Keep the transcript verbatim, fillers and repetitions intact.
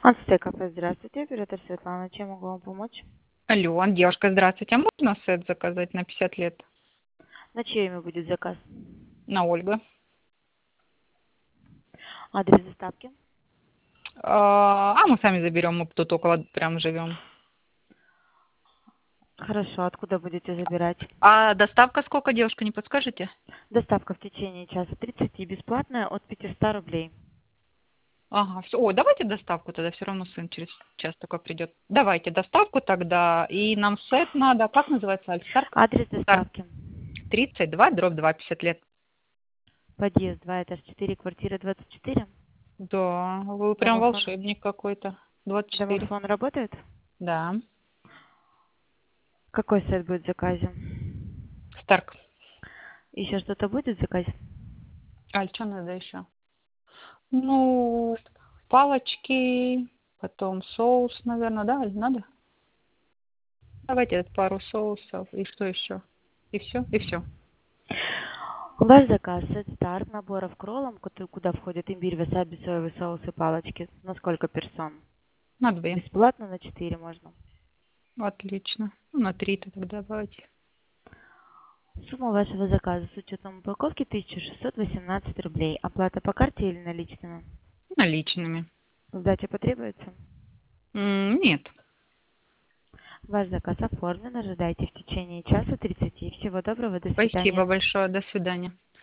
Ацтекафе, здравствуйте, оператор Светлана, чем могу вам помочь? Алло, девушка, здравствуйте. А можно сет заказать на пятьдесят лет? На чье имя будет заказ? На Ольга. Адрес доставки? А а мы сами заберем, мы тут около прям живем. Хорошо, откуда будете забирать? А доставка сколько, девушка, не подскажете? Доставка в течение часа тридцати, бесплатная от пятисот рублей. Ага, все. О, давайте доставку тогда, все равно сын через час только придет. Давайте доставку тогда, и нам сет надо, как называется, Альстарк? Адрес Старк доставки? тридцать два, дробь два, пятьдесят лет. Подъезд два, этаж четыре, квартира двадцать четыре. Да, вы прям Домофон. волшебник какой-то. двадцать четыре. Домофон работает? Да. Какой сет будет в заказе? Старк. Еще что-то будет в заказе? Аль, что надо еще? Ну, палочки, потом соус, наверное, да, или надо? Давайте пару соусов. И что еще? И все? И все. Ваш заказ сет старт наборов кроллом, куда куда входит имбирь, васаби, соевый соус и палочки. На сколько персон? На две. Бесплатно на четыре можно. Отлично. Ну, на три-то тогда давайте. Сумма вашего заказа с учетом упаковки тысяча шестьсот восемнадцать рублей. Оплата по карте или наличными? Наличными. Сдача потребуется? М, Нет. Ваш заказ оформлен. Ожидайте в течение часа тридцати. Всего доброго. До Спасибо свидания. большое. До свидания.